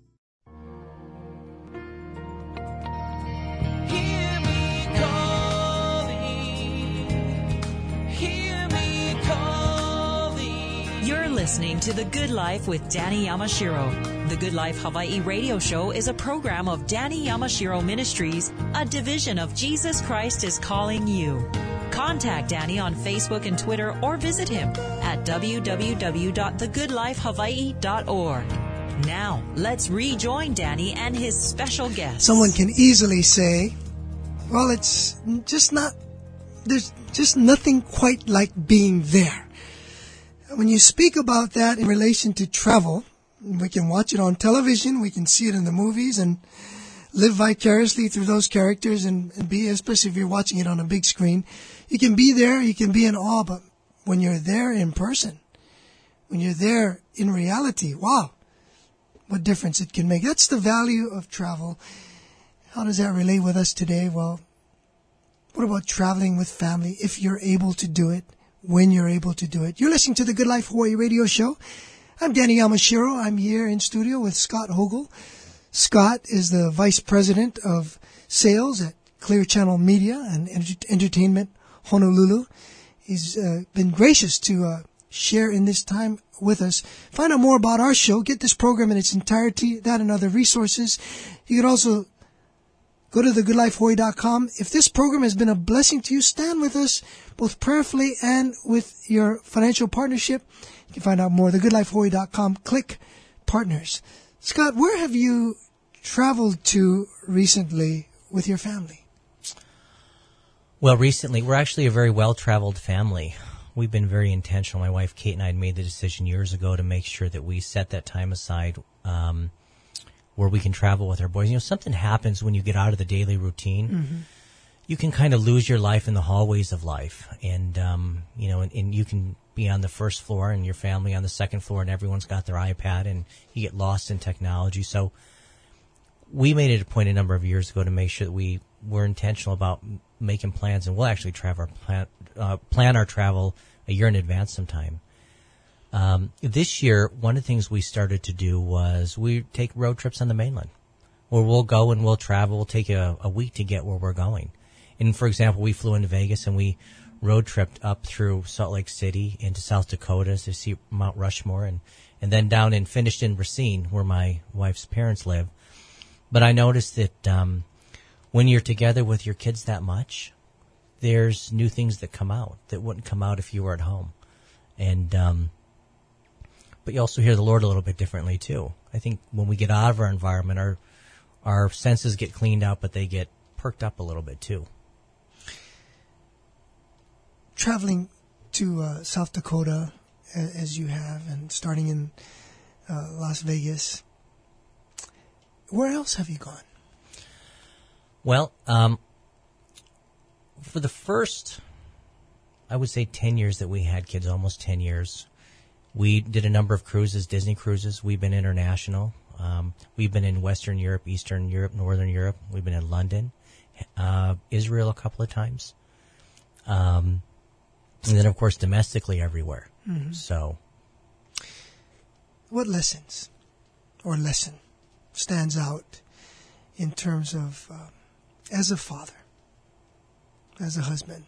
Listening to The Good Life with Danny Yamashiro. The Good Life Hawaii radio show is a program of Danny Yamashiro Ministries, a division of Jesus Christ is Calling You. Contact Danny on Facebook and Twitter or visit him at w w w dot the good life hawaii dot org. Now, let's rejoin Danny and his special guest. Someone can easily say, well, it's just not, there's just nothing quite like being there. when you speak about that in relation to travel, we can watch it on television, we can see it in the movies, and live vicariously through those characters, and, and be, especially if you're watching it on a big screen. You can be there, you can be in awe, but when you're there in person, when you're there in reality, wow, what difference it can make. That's the value of travel. How does that relate with us today? Well, what about traveling with family if you're able to do it, when you're able to do it? You're listening to the Good Life Hawaii radio show. I'm Danny Yamashiro. I'm here in studio with Scott Hogle. Scott is the Vice President of Sales at Clear Channel Media and Entertainment Honolulu. He's uh, been gracious to uh, share in this time with us. Find out more about our show. Get this program in its entirety, that and other resources. You can also go to the good life hawaii dot com. If this program has been a blessing to you, stand with us both prayerfully and with your financial partnership. You can find out more at the good life hawaii dot com. Click Partners. Scott, where have you traveled to recently with your family? Well, recently, we're actually a very well-traveled family. We've been very intentional. My wife, Kate, and I had made the decision years ago to make sure that we set that time aside um, where we can travel with our boys. You know, something happens when you get out of the daily routine. Mm-hmm. You can kind of lose your life in the hallways of life. And, um, you know, and, and you can be on the first floor and your family on the second floor and everyone's got their iPad and you get lost in technology. So we made it a point a number of years ago to make sure that we were intentional about making plans, and we'll actually travel our plan, uh, plan our travel a year in advance sometime. Um, this year, one of the things we started to do was we take road trips on the mainland, where we'll go and we'll travel. We'll take a, a week to get where we're going. And for example, we flew into Vegas and we road tripped up through Salt Lake City into South Dakota to see Mount Rushmore, and, and then down and finished in Racine, where my wife's parents live. But I noticed that um, when you're together with your kids that much, there's new things that come out that wouldn't come out if you were at home. And um, but you also hear the Lord a little bit differently too. I think when we get out of our environment, our our senses get cleaned out, but they get perked up a little bit too. Traveling to uh, South Dakota, as you have, and starting in uh, Las Vegas, where else have you gone? Well, um, for the first, I would say ten years that we had kids, almost ten years, we did a number of cruises, Disney cruises. We've been international. Um, we've been in Western Europe, Eastern Europe, Northern Europe. We've been in London, uh, Israel a couple of times. Um, and then, of course, domestically everywhere. Mm-hmm. So, what lessons or lesson stands out in terms of, uh, as a father, as a husband,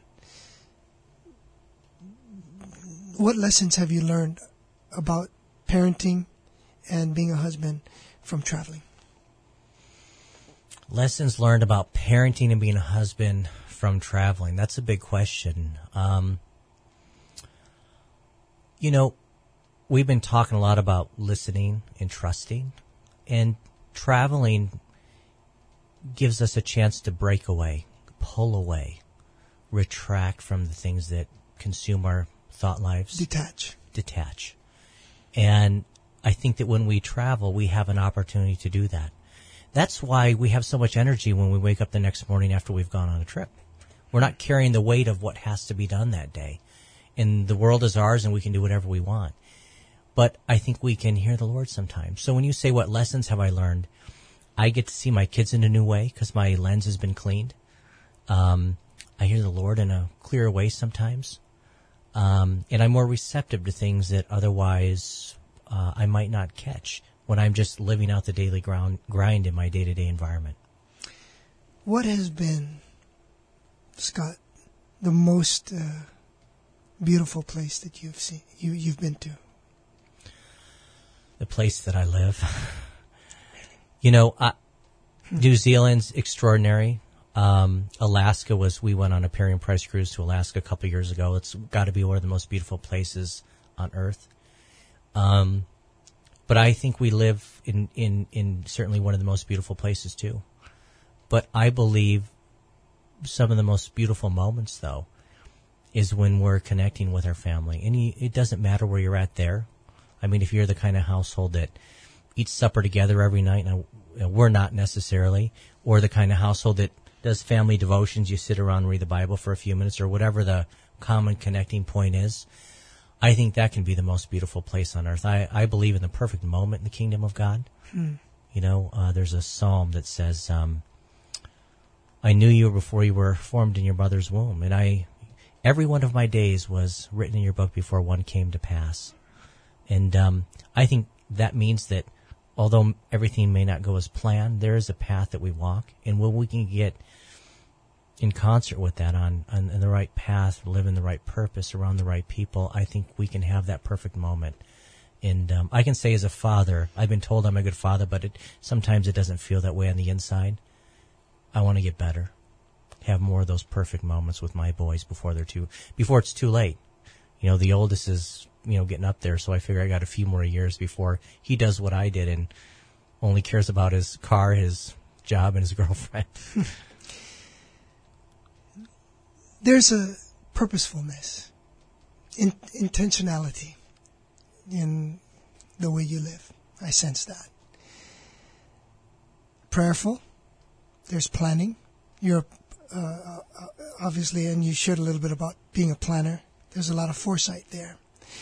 what lessons have you learned about parenting and being a husband from traveling? Lessons learned about parenting and being a husband from traveling. That's a big question. Um, you know, we've been talking a lot about listening and trusting, and traveling gives us a chance to break away, pull away, retract from the things that consume our thought lives. Detach. Detach. And I think that when we travel, we have an opportunity to do that. That's why we have so much energy when we wake up the next morning after we've gone on a trip. We're not carrying the weight of what has to be done that day. And the world is ours and we can do whatever we want. But I think we can hear the Lord sometimes. So when you say, what lessons have I learned? I get to see my kids in a new way because my lens has been cleaned. Um, I hear the Lord in a clearer way sometimes. Um, and I'm more receptive to things that otherwise uh, I might not catch when I'm just living out the daily ground, grind in my day-to-day environment. What has been, Scott, the most uh, beautiful place that you've seen, you, you've been to? The place that I live. You know, uh, New Zealand's extraordinary. Um, Alaska was, we went on a Perry and Price cruise to Alaska a couple of years ago. It's got to be one of the most beautiful places on earth. Um, but I think we live in, in, in certainly one of the most beautiful places too. But I believe some of the most beautiful moments, though, is when we're connecting with our family. And you, it doesn't matter where you're at there. I mean, if you're the kind of household that eats supper together every night, and we're not necessarily, or the kind of household that does family devotions, you sit around and read the Bible for a few minutes, or whatever the common connecting point is, I think that can be the most beautiful place on earth. I, I believe in the perfect moment in the kingdom of God. Hmm. You know, uh, there's a psalm that says, um, I knew you before you were formed in your mother's womb, and I, every one of my days was written in your book before one came to pass. And um, I think that means that although everything may not go as planned, there is a path that we walk, and when we can get in concert with that on, on, on the right path, live in the right purpose, around the right people, I think we can have that perfect moment. And um, I can say as a father, I've been told I'm a good father, but it, sometimes it doesn't feel that way on the inside. I want to get better, have more of those perfect moments with my boys before they're too, before it's too late. You know, the oldest is, you know, getting up there, so I figure I got a few more years before he does what I did and only cares about his car, his job, and his girlfriend. There's a purposefulness, in, intentionality in the way you live. I sense that. Prayerful. There's planning. You're uh, obviously, and you shared a little bit about being a planner. There's a lot of foresight there.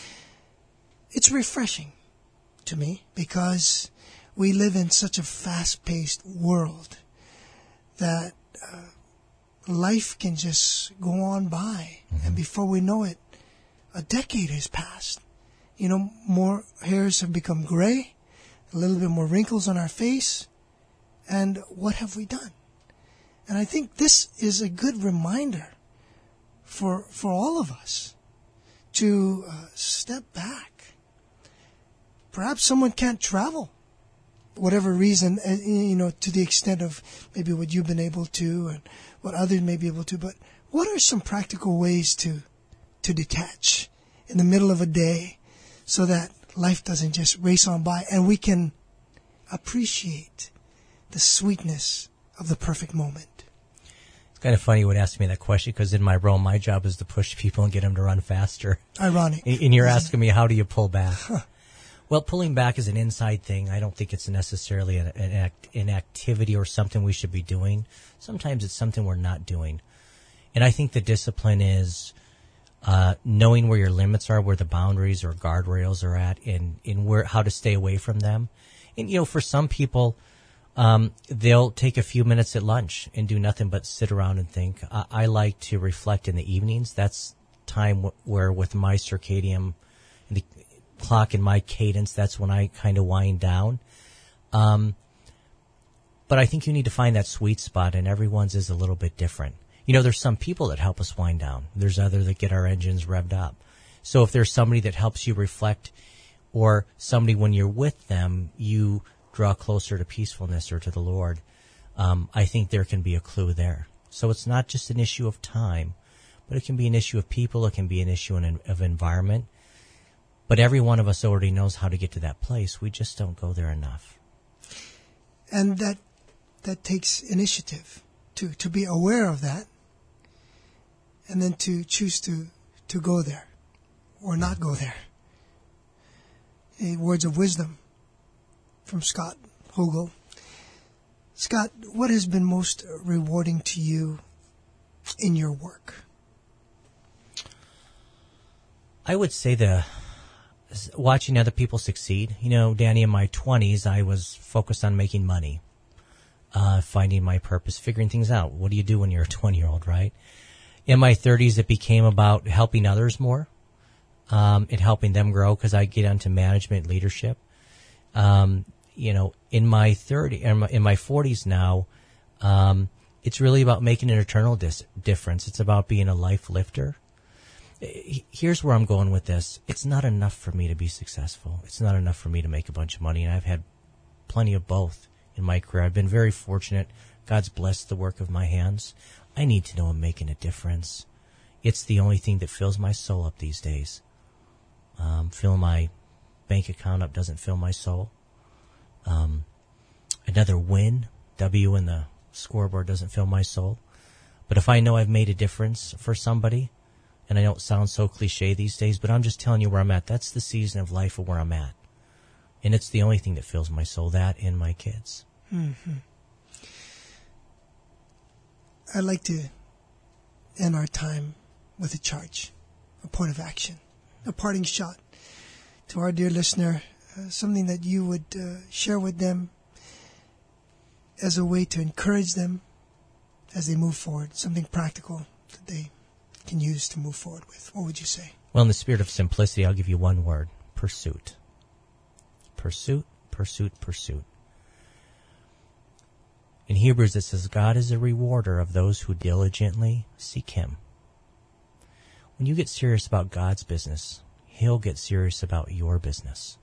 It's refreshing to me because we live in such a fast-paced world that uh, life can just go on by. Mm-hmm. And before we know it, a decade has passed. You know, more hairs have become gray, a little bit more wrinkles on our face. And what have we done? And I think this is a good reminder for for all of us to uh, step back. Perhaps someone can't travel, whatever reason, uh, you know, to the extent of maybe what you've been able to and what others may be able to. But what are some practical ways to to detach in the middle of a day so that life doesn't just race on by and we can appreciate the sweetness of the perfect moment? It's kind of funny you would ask me that question because in my role, my job is to push people and get them to run faster. Ironic. And you're asking me, how do you pull back? Huh. Well, pulling back is an inside thing. I don't think it's necessarily an, an, act, an activity or something we should be doing. Sometimes it's something we're not doing. And I think the discipline is uh, knowing where your limits are, where the boundaries or guardrails are at, and, and where how to stay away from them. And, you know, for some people, Um, they'll take a few minutes at lunch and do nothing but sit around and think. I, I like to reflect in the evenings. That's time w- where with my circadian the clock and my cadence, that's when I kind of wind down. Um, but I think you need to find that sweet spot, and everyone's is a little bit different. You know, there's some people that help us wind down. There's others that get our engines revved up. So if there's somebody that helps you reflect, or somebody when you're with them, you draw closer to peacefulness or to the Lord, um, I think there can be a clue there. So it's not just an issue of time, but it can be an issue of people, it can be an issue in, of environment. But every one of us already knows how to get to that place. We just don't go there enough. And that that takes initiative to, to be aware of that and then to choose to, to go there or not go there. A words of wisdom from Scott Hogel. Scott, what has been most rewarding to you in your work? I would say the watching other people succeed. You know, Danny, in my twenties, I was focused on making money, uh, finding my purpose, figuring things out. What do you do when you're a twenty-year-old, right? In my thirties, it became about helping others more, um, and helping them grow because I get into management leadership. Um, you know, in my thirty, in my, in my forties now, um, it's really about making an eternal dis- difference. It's about being a life lifter. Here's where I'm going with this. It's not enough for me to be successful. It's not enough for me to make a bunch of money, and I've had plenty of both in my career. I've been very fortunate. God's blessed the work of my hands. I need to know I'm making a difference. It's the only thing that fills my soul up these days. Um, filling my bank account up doesn't fill my soul. Um, another win, W in the scoreboard, doesn't fill my soul. But if I know I've made a difference for somebody, And I don't sound so cliche these days, but I'm just telling you where I'm at. That's the season of life of where I'm at. And it's the only thing that fills my soul, that and my kids. Mm-hmm. I'd like to end our time with a charge, a point of action, a parting shot to our dear listener, uh, something that you would uh, share with them as a way to encourage them as they move forward, something practical that they can use to move forward with. What would you say? Well, in the spirit of simplicity, I'll give you one word: pursuit. Pursuit, pursuit, pursuit. In Hebrews it says, God is a rewarder of those who diligently seek Him. When you get serious about God's business, He'll get serious about your business.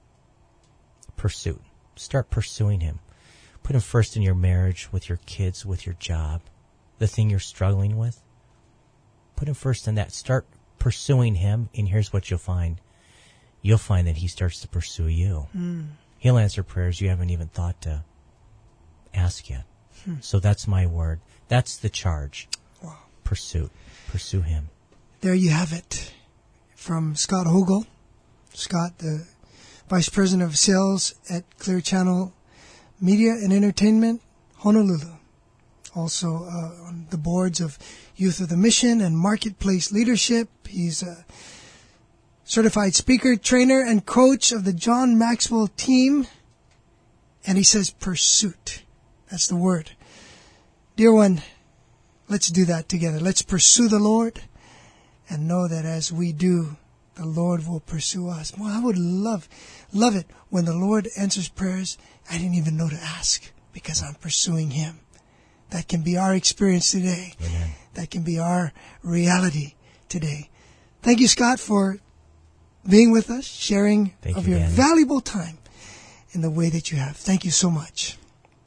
Pursuit. Start pursuing Him. Put Him first in your marriage, with your kids, with your job, the thing you're struggling with. Put Him first in that. Start pursuing Him, and here's what you'll find. You'll find that He starts to pursue you. Mm. He'll answer prayers you haven't even thought to ask yet. Hmm. So that's my word. That's the charge. Wow. Pursuit. Pursue Him. There you have it. From Scott Hogel. Scott, the Vice President of Sales at Clear Channel Media and Entertainment, Honolulu. Also uh, on the boards of Youth of the Mission and Marketplace Leadership. He's a certified speaker, trainer, and coach of the John Maxwell team. And he says pursuit. That's the word. Dear one, let's do that together. Let's pursue the Lord and know that as we do, the Lord will pursue us. Well, I would love, love it when the Lord answers prayers I didn't even know to ask because I'm pursuing Him. That can be our experience today. Amen. That can be our reality today. Thank you, Scott, for being with us, sharing Thank of you, your Danny. valuable time in the way that you have. Thank you so much.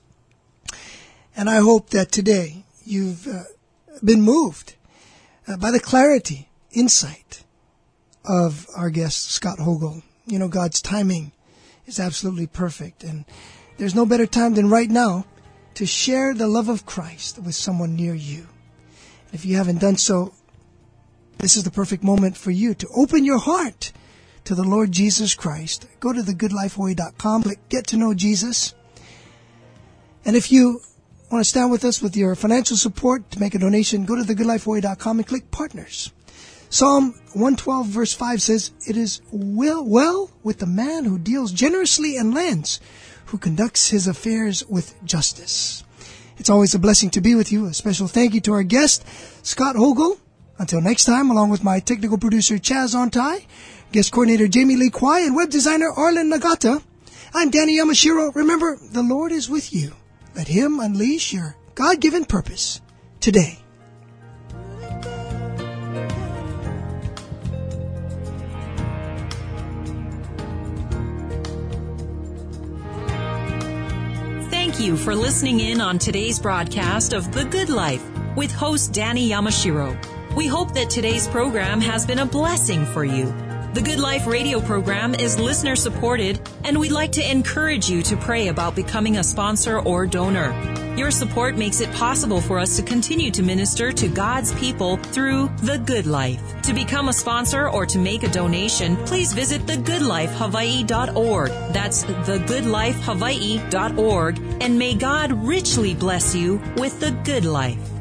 And I hope that today you've uh, been moved uh, by the clarity, insight of our guest, Scott Hogel. You know, God's timing is absolutely perfect. And there's no better time than right now to share the love of Christ with someone near you. And if you haven't done so, this is the perfect moment for you to open your heart to the Lord Jesus Christ. Go to the good life hawaii dot com, click Get to Know Jesus. And if you want to stand with us with your financial support to make a donation, go to the good life hawaii dot com and click Partners. Psalm one twelve verse five says, "It is well, well with the man who deals generously and lends, who conducts his affairs with justice." It's always a blessing to be with you. A special thank you to our guest, Scott Hogel. Until next time, along with my technical producer, Chaz Ontai, guest coordinator, Jamie Lee Kwai, and web designer, Arlen Nagata, I'm Danny Yamashiro. Remember, the Lord is with you. Let Him unleash your God-given purpose today. Thank you for listening in on today's broadcast of The Good Life with host Danny Yamashiro. We hope that today's program has been a blessing for you. The Good Life radio program is listener supported, and we'd like to encourage you to pray about becoming a sponsor or donor. Your support makes it possible for us to continue to minister to God's people through The Good Life. To become a sponsor or to make a donation, please visit the good life hawaii dot org. That's the good life hawaii dot org, and may God richly bless you with The Good Life.